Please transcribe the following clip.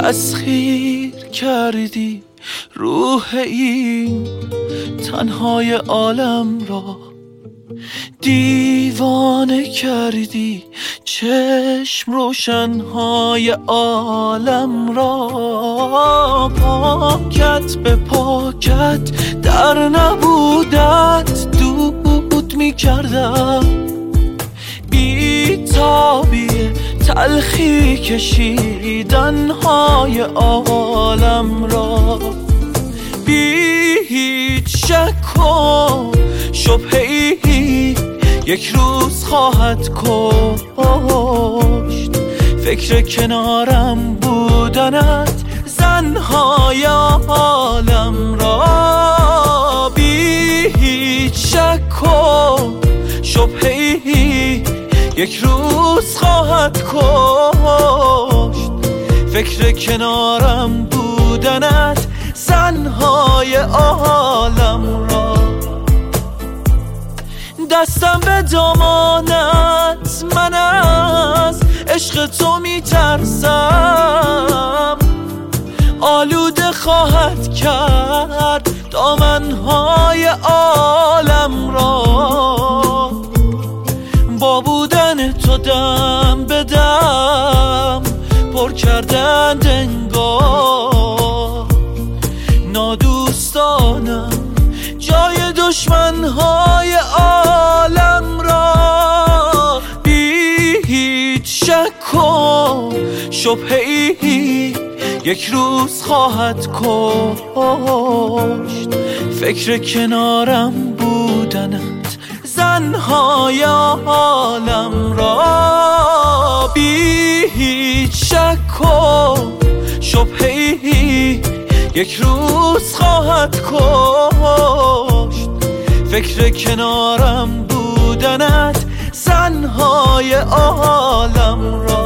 تسخیر کردی روح این تنهای عالم را، دیوانه کردی چشم روشنهای عالم را. پاکت به پاکت در نبودت دود می کردم، بی تابی تلخی کشیدنهای عالم را. بی هیچ شک و شبهه‌ای یک روز خواهد کشت فکر کنارم بودنت زنهای عالم را. بی هیچ شک و شبهه‌ای یک روز خواهد کشت فکر کنارم بودنت زنهای عالم را. دستم به دامانت، من از عشق تو میترسم، آلوده خواهد کرد دامنهای عالم را. با بودن تو دم به دم پر کردن انگار، نادوستانم جای دشمنهای عالم را. بی هیچ شک و شبهه‌ای یک روز خواهد کشت فکر کنارم بودنت زنهای عالم را. بی هیچ شک و شبهه‌ای یک روز خواهد کشت فکر کنارم بودنت زنهای عالم را.